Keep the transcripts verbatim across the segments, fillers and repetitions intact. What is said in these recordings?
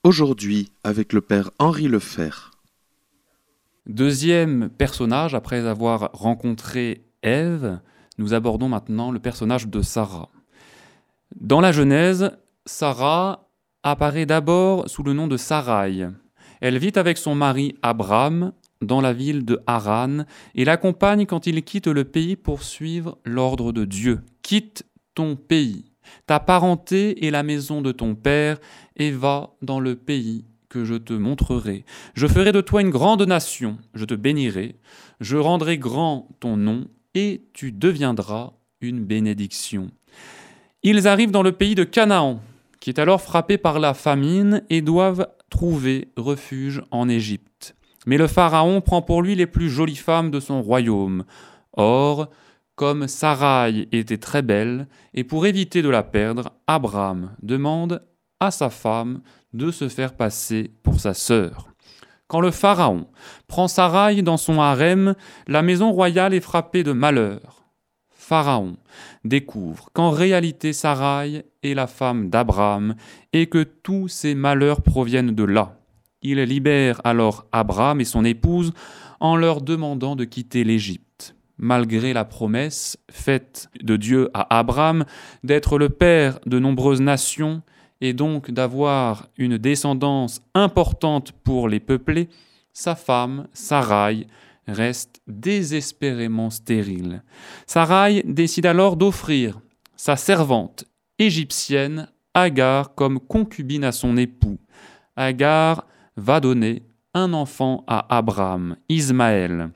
Aujourd'hui avec le père Henri Lefer. Deuxième personnage, après avoir rencontré Ève, nous abordons maintenant le personnage de Sarah. Dans la Genèse, Sarah apparaît d'abord sous le nom de Saraï. Elle vit avec son mari Abram dans la ville de Haran et l'accompagne quand il quitte le pays pour suivre l'ordre de Dieu. Quitte ton pays, ta parenté et la maison de ton père, et va dans le pays que je te montrerai. Je ferai de toi une grande nation, je te bénirai, je rendrai grand ton nom, et tu deviendras une bénédiction. Ils arrivent dans le pays de Canaan, qui est alors frappé par la famine, et doivent trouver refuge en Égypte. Mais le Pharaon prend pour lui les plus jolies femmes de son royaume. Or, comme Saraï était très belle, et pour éviter de la perdre, Abram demande à sa femme de se faire passer pour sa sœur. Quand le Pharaon prend Saraï dans son harem, la maison royale est frappée de malheur. Pharaon découvre qu'en réalité Saraï est la femme d'Abram et que tous ces malheurs proviennent de là. Il libère alors Abram et son épouse en leur demandant de quitter l'Égypte. Malgré la promesse faite de Dieu à Abram d'être le père de nombreuses nations et donc d'avoir une descendance importante pour les peupler, sa femme, Saraï, reste désespérément stérile. Saraï décide alors d'offrir sa servante égyptienne, Agar, comme concubine à son époux. Agar va donner un enfant à Abram, Ismaël.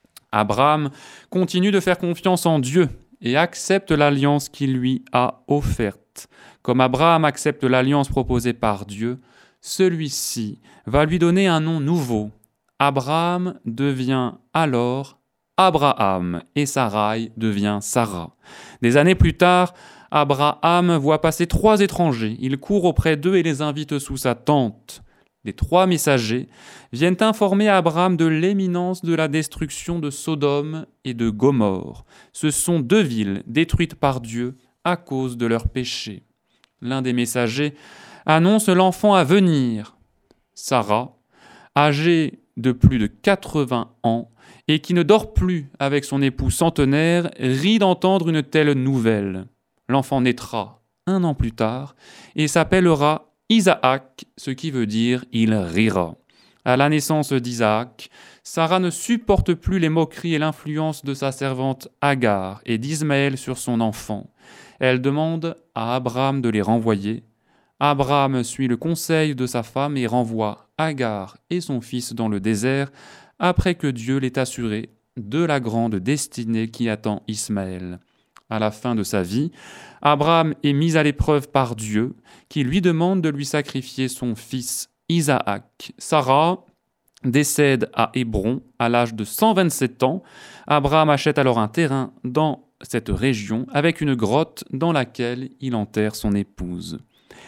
Abram continue de faire confiance en Dieu et accepte l'alliance qu'il lui a offerte. Comme Abraham accepte l'alliance proposée par Dieu, celui-ci va lui donner un nom nouveau. Abraham devient alors Abraham et Saraï devient Sarah. Des années plus tard, Abraham voit passer trois étrangers. Il court auprès d'eux et les invite sous sa tente. Les trois messagers viennent informer Abraham de l'imminence de la destruction de Sodome et de Gomorrhe. Ce sont deux villes détruites par Dieu à cause de leurs péchés. L'un des messagers annonce l'enfant à venir. Sarah, âgée de plus de quatre-vingts ans et qui ne dort plus avec son époux centenaire, rit d'entendre une telle nouvelle. L'enfant naîtra un an plus tard et s'appellera Isaac, ce qui veut dire « il rira ». À la naissance d'Isaac, Sarah ne supporte plus les moqueries et l'influence de sa servante Agar et d'Ismaël sur son enfant. Elle demande à Abraham de les renvoyer. Abraham suit le conseil de sa femme et renvoie Agar et son fils dans le désert après que Dieu l'ait assuré de la grande destinée qui attend Ismaël. À la fin de sa vie, Abraham est mis à l'épreuve par Dieu, qui lui demande de lui sacrifier son fils Isaac. Sarah décède à Hébron à l'âge de cent vingt-sept ans. Abraham achète alors un terrain dans cette région avec une grotte dans laquelle il enterre son épouse.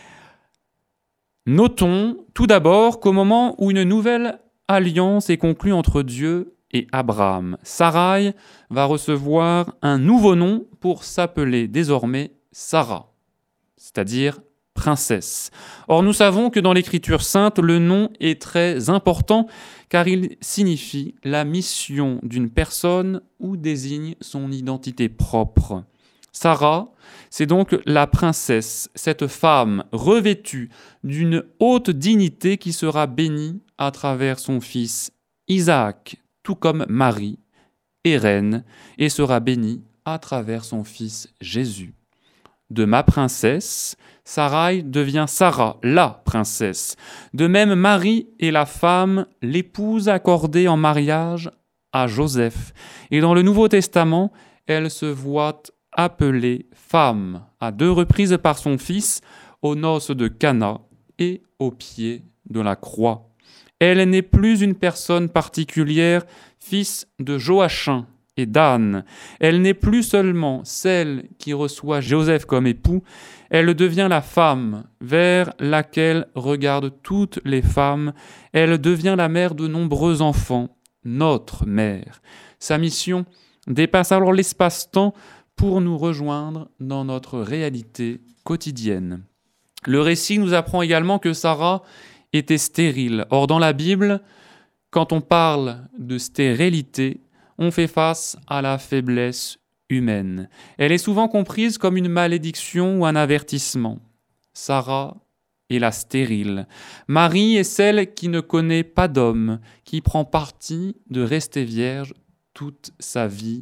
Notons tout d'abord qu'au moment où une nouvelle alliance est conclue entre Dieu et Abraham, Saraï va recevoir un nouveau nom pour s'appeler désormais Sarah, c'est-à-dire princesse. Or, nous savons que dans l'Écriture sainte, le nom est très important car il signifie la mission d'une personne ou désigne son identité propre. Sarah, c'est donc la princesse, cette femme revêtue d'une haute dignité qui sera bénie à travers son fils Isaac, tout comme Marie est reine et sera bénie à travers son fils Jésus. De ma princesse, Saraï devient Sarah, la princesse. De même, Marie est la femme, l'épouse accordée en mariage à Joseph. Et dans le Nouveau Testament, elle se voit appelée femme à deux reprises par son fils aux noces de Cana et au pied de la croix. Elle n'est plus une personne particulière, fils de Joachim et d'Anne. Elle n'est plus seulement celle qui reçoit Joseph comme époux, elle devient la femme vers laquelle regardent toutes les femmes. Elle devient la mère de nombreux enfants, notre mère. Sa mission dépasse alors l'espace-temps pour nous rejoindre dans notre réalité quotidienne. Le récit nous apprend également que Sarah était stérile. Or, dans la Bible, quand on parle de stérilité, on fait face à la faiblesse humaine. Elle est souvent comprise comme une malédiction ou un avertissement. Sarah est la stérile. Marie est celle qui ne connaît pas d'homme, qui prend parti de rester vierge toute sa vie.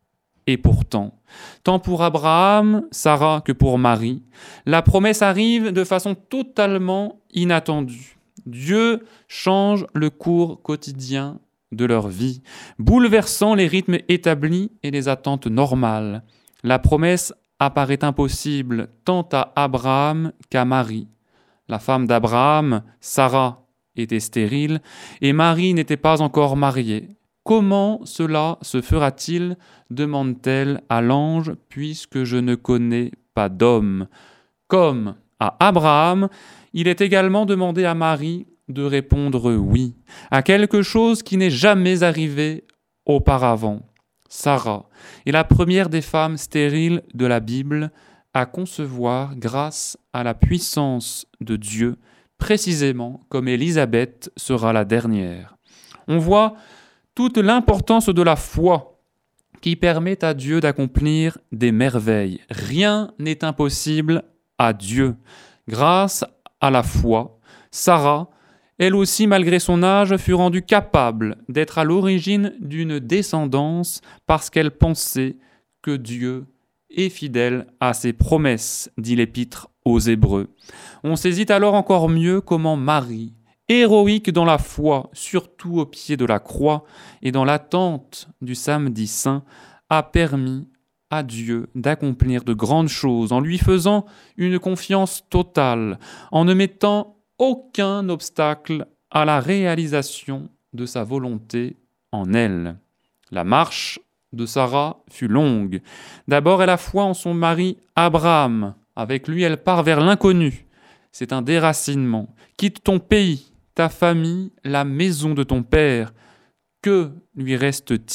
Et pourtant, tant pour Abraham, Sarah que pour Marie, la promesse arrive de façon totalement inattendue. Dieu change le cours quotidien de leur vie, bouleversant les rythmes établis et les attentes normales. La promesse apparaît impossible tant à Abraham qu'à Marie. La femme d'Abraham, Sarah, était stérile et Marie n'était pas encore mariée. Comment cela se fera-t-il ? Demande-t-elle à l'ange, puisque je ne connais pas d'homme. Comme à Abraham, il est également demandé à Marie de répondre oui à quelque chose qui n'est jamais arrivé auparavant. Sarah est la première des femmes stériles de la Bible à concevoir grâce à la puissance de Dieu, précisément comme Élisabeth sera la dernière. On voit toute l'importance de la foi qui permet à Dieu d'accomplir des merveilles. Rien n'est impossible à Dieu. Grâce à la foi, Sarah, elle aussi, malgré son âge, fut rendue capable d'être à l'origine d'une descendance parce qu'elle pensait que Dieu est fidèle à ses promesses, dit l'Épître aux Hébreux. On saisit alors encore mieux comment Marie, héroïque dans la foi, surtout au pied de la croix et dans l'attente du samedi saint, a permis à Dieu d'accomplir de grandes choses en lui faisant une confiance totale, en ne mettant aucun obstacle à la réalisation de sa volonté en elle. La marche de Sarah fut longue. D'abord, elle a foi en son mari Abraham. Avec lui, elle part vers l'inconnu. C'est un déracinement. Quitte ton pays, ta famille, la maison de ton père. Que lui reste-t-il ?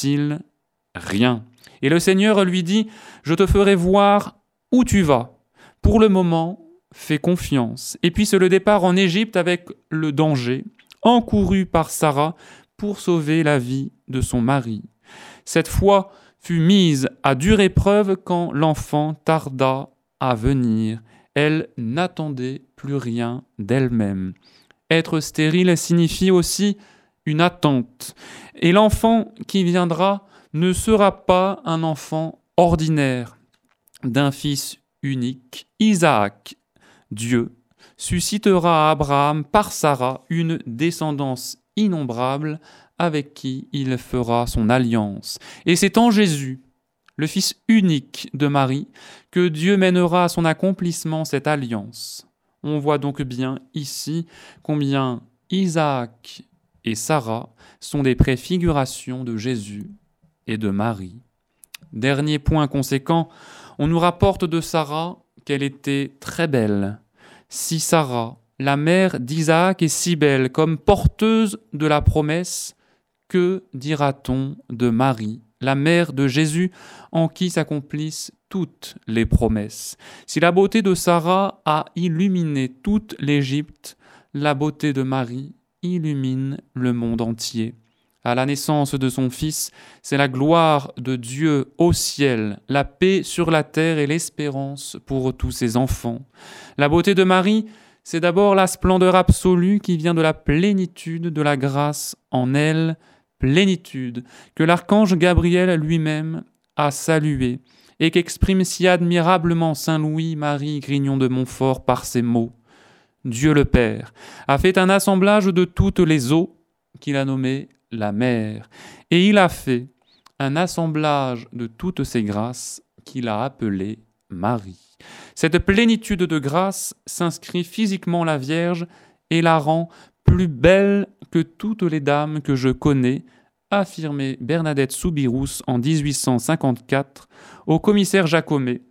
Rien. Et le Seigneur lui dit « Je te ferai voir où tu vas. Pour le moment, fais confiance. » Et puis c'est le départ en Égypte avec le danger, encouru par Sarah pour sauver la vie de son mari. Cette foi fut mise à dure épreuve quand l'enfant tarda à venir. Elle n'attendait plus rien d'elle-même. Être stérile signifie aussi une attente. Et l'enfant qui viendra ne sera pas un enfant ordinaire. D'un fils unique, Isaac, Dieu suscitera à Abraham par Sarah une descendance innombrable avec qui il fera son alliance. Et c'est en Jésus, le fils unique de Marie, que Dieu mènera à son accomplissement cette alliance. On voit donc bien ici combien Isaac et Sarah sont des préfigurations de Jésus et de Marie. Dernier point conséquent, on nous rapporte de Sarah qu'elle était très belle. Si Sarah, la mère d'Isaac, est si belle comme porteuse de la promesse, que dira-t-on de Marie, la mère de Jésus, en qui s'accomplissent toutes les promesses ? Si la beauté de Sarah a illuminé toute l'Égypte, la beauté de Marie illumine le monde entier. À la naissance de son Fils, c'est la gloire de Dieu au ciel, la paix sur la terre et l'espérance pour tous ses enfants. La beauté de Marie, c'est d'abord la splendeur absolue qui vient de la plénitude de la grâce en elle, plénitude que l'archange Gabriel lui-même a saluée et qu'exprime si admirablement saint Louis-Marie Grignon de Montfort par ces mots. Dieu le Père a fait un assemblage de toutes les eaux qu'il a nommées la mer, et il a fait un assemblage de toutes ces grâces qu'il a appelées Marie. Cette plénitude de grâce s'inscrit physiquement la Vierge et la rend plus belle que toutes les dames que je connais, affirmait Bernadette Soubirous en dix-huit cent cinquante-quatre au commissaire Jacomet,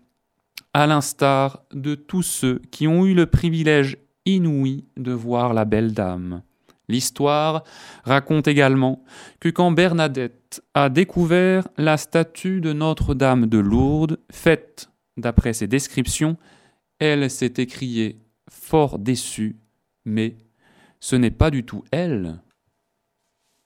à l'instar de tous ceux qui ont eu le privilège inouï de voir la belle dame. L'histoire raconte également que quand Bernadette a découvert la statue de Notre-Dame de Lourdes, faite d'après ses descriptions, elle s'est écriée, fort déçue, mais ce n'est pas du tout elle,